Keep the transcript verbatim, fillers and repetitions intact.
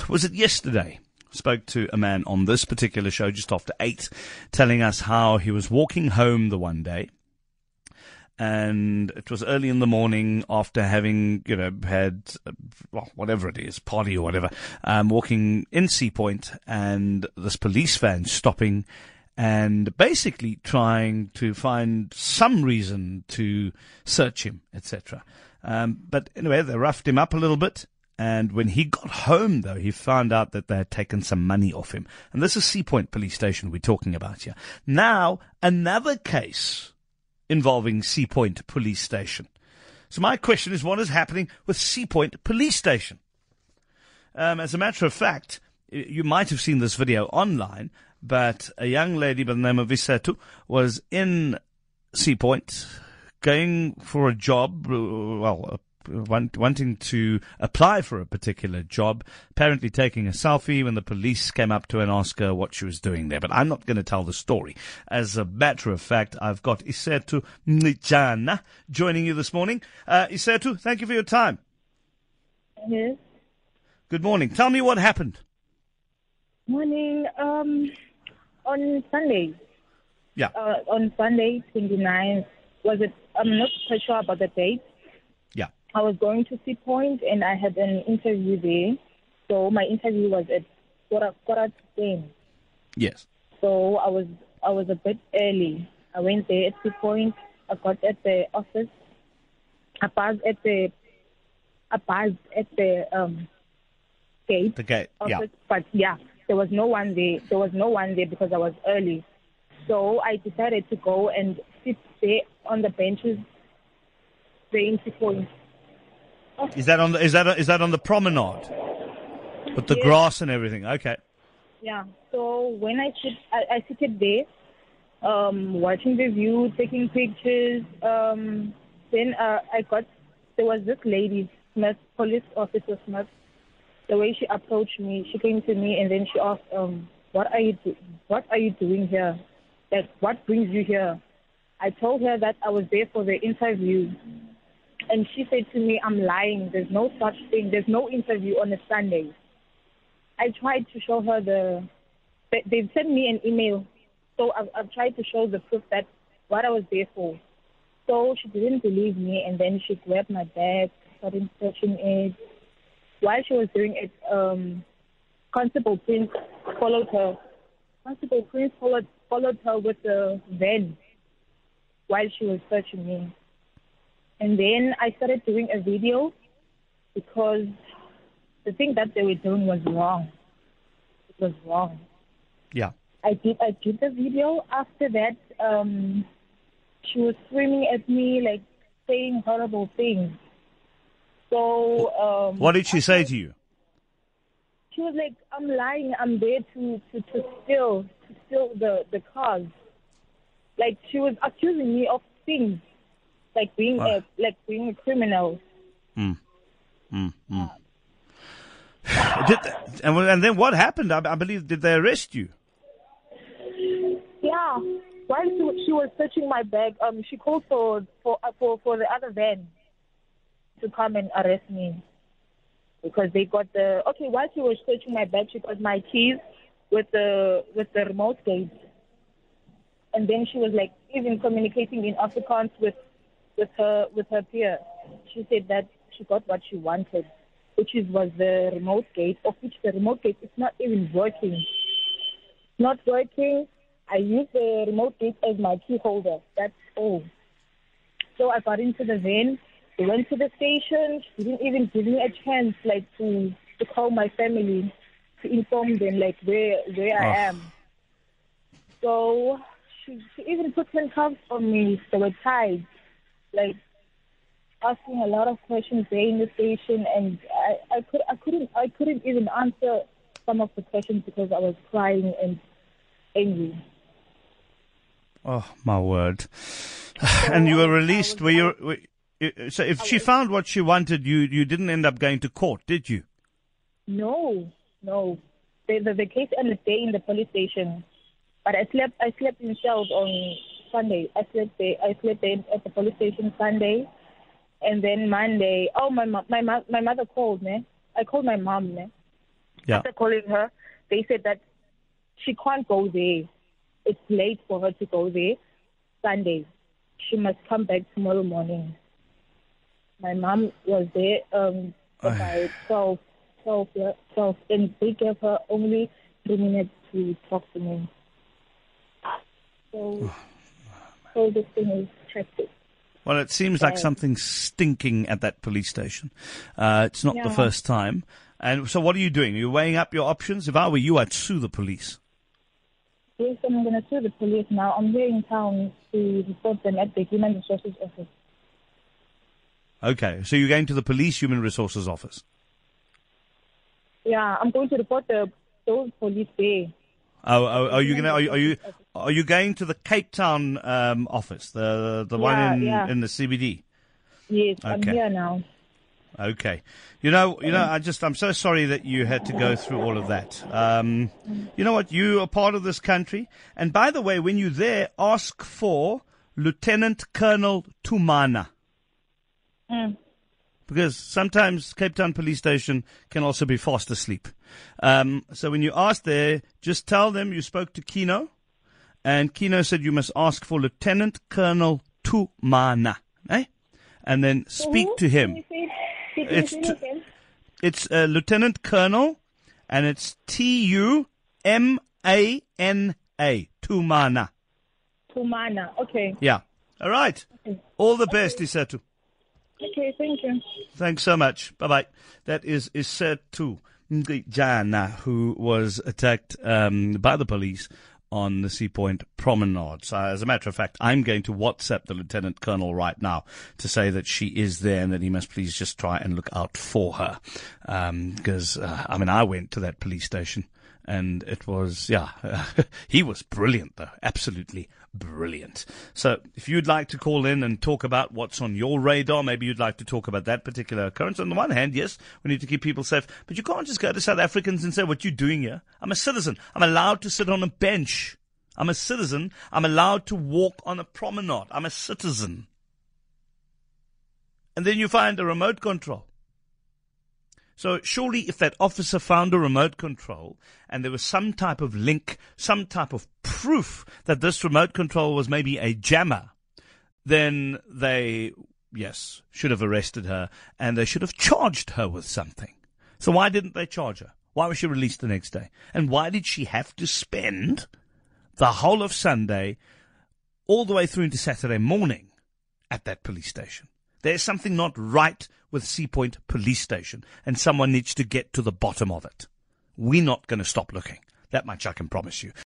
was it yesterday? Spoke to a man on this particular show just after eight, telling us how he was walking home the one day. And it was early in the morning after having, you know, had, well, whatever it is, party or whatever, um, walking in Sea Point, and this police van stopping and basically trying to find some reason to search him, et cetera. Um, but anyway, they roughed him up a little bit. And when he got home, though, he found out that they had taken some money off him. And this is Sea Point Police Station we're talking about here. Now, another case involving Sea Point Police Station. So my question is, what is happening with Sea Point Police Station? Um, as a matter of fact, you might have seen this video online, but a young lady by the name of Isetu was in Sea Point going for a job, well, uh, Want, wanting to apply for a particular job, apparently taking a selfie when the police came up to her and asked her what she was doing there. But I'm not going to tell the story. As a matter of fact, I've got Isetu Mnijana joining you this morning. Uh, Isetu, thank you for your time. Yes. Good morning. Tell me what happened. Morning. Um, on Sunday. Yeah. Uh, on Sunday, twenty-ninth, was it? I'm not quite sure about the date. Yeah. I was going to Sea Point and I had an interview there. So my interview was at quarter, quarter to ten. Yes. So I was I was a bit early. I went there at Sea Point. I got at the office. I passed at the I passed at the um gate. The gate. Office, yeah. But yeah, there was no one there. There was no one there because I was early. So I decided to go and sit there on the benches there in Sea Point. Is that on the, is that is that on the promenade with the Yeah. grass and everything? Okay. Yeah. So when I sit, I, I seated there, um, watching the view, taking pictures. Um, then uh, I got there was this lady, Smith, police officer Smith. The way she approached me, she came to me and then she asked, um, "What are you do- What are you doing here? Like, what brings you here?" I told her that I was there for the interview. And she said to me, "I'm lying. There's no such thing. There's no interview on a Sunday." I tried to show her the... They, they've sent me an email. So I've, I've tried to show the proof that what I was there for. So she didn't believe me. And then she grabbed my bag, started searching it. While she was doing it, um, Constable Prince followed her. Constable Prince followed, followed her with the van while she was searching me. And then I started doing a video because the thing that they were doing was wrong. It was wrong. Yeah. I did I did the video. After that, um, she was screaming at me, like saying horrible things. So um, What did she say to you? She was like, "I'm lying. I'm there to, to, to steal to steal the, the cars." Like she was accusing me of things. Like being Ah. a like being a criminal. Mm. Mm. Mm. Did, and, and then what happened? I, I believe, did they arrest you? Yeah. While she, was- she was searching my bag, um, she called for for uh, for for the other van to come and arrest me because they got the okay. While she was searching my bag, she got my keys with the with the remote gate, and then she was like even communicating in Afrikaans with. with her with her peer. She said that she got what she wanted, which is was the remote gate, of which the remote gate is not even working. It's not working. I used the remote gate as my key holder. That's all. So I got into the van. We went to the station. She didn't even give me a chance, like, to, to call my family to inform them, like, where where Oh. I am. So she, she even put handcuffs on me. They were tied. Like asking a lot of questions there in the station, and I, I could I couldn't I couldn't even answer some of the questions because I was crying and angry. Oh, my word. And you were released. Were you, were, you- so if she found what she wanted, you, you didn't end up going to court, did you? No, no. The the, the case ended there in the police station, but I slept I slept in cells on Sunday. I slept there. I slept there at the police station Sunday, and then Monday. Oh, my mo- my mo- my mother called me. I called my mom. Me. Yeah. After calling her, they said that she can't go there. It's late for her to go there Sunday. She must come back tomorrow morning. My mom was there um, about twelve, twelve, twelve, and they gave her only three minutes to talk to me. So, so this thing is tragic. Well, it seems like something's stinking at that police station. Uh, it's not Yeah. the first time. And so what are you doing? Are you weighing up your options? If I were you, I'd sue the police. Yes, I'm going to sue the police now. I'm here in town to report them at the Human Resources Office. Okay, so you're going to the police human resources office. Yeah, I'm going to report the those police there. Oh, oh, are you going? Are you are you are you going to the Cape Town um, office, the the one Yeah, in yeah. in the C B D? Yes, I'm Okay. here now. Okay, you know, you know, I just I'm so sorry that you had to go through all of that. Um, you know what? You are part of this country, and by the way, when you're there, ask for Lieutenant Colonel Tumana. Mm. Because sometimes Cape Town Police Station can also be fast asleep. Um, so when you ask there, just tell them you spoke to Kino, and Kino said you must ask for Lieutenant Colonel Tumana, eh? And then speak Who? to him. Can you say- can you It's say t- it again? It's uh, Lieutenant Colonel, and it's T U M A N A, Tumana. Tumana. Okay. Yeah. All right. Okay. All the best, Isatu. Okay, thank you. Thanks so much. Bye-bye. That is Isatu Jana, who was attacked um, by the police on the Sea Point Promenade. So, as a matter of fact, I'm going to WhatsApp the Lieutenant Colonel right now to say that she is there and that he must please just try and look out for her. Because, um, uh, I mean, I went to that police station and it was, yeah, he was brilliant, though. Absolutely brilliant. So if you'd like to call in and talk about what's on your radar, maybe you'd like to talk about that particular occurrence. On the one hand, yes, we need to keep people safe, but you can't just go to South Africans and say, what you doing here? I'm a citizen. I'm allowed to sit on a bench. I'm a citizen. I'm allowed to walk on a promenade. I'm a citizen. And then you find a remote control. So surely if that officer found a remote control and there was some type of link, some type of proof that this remote control was maybe a jammer, then they, yes, should have arrested her and they should have charged her with something. So why didn't they charge her? Why was she released the next day? And why did she have to spend the whole of Sunday all the way through into Saturday morning at that police station? There's something not right with Sea Point Police Station, and someone needs to get to the bottom of it. We're not going to stop looking. That much I can promise you.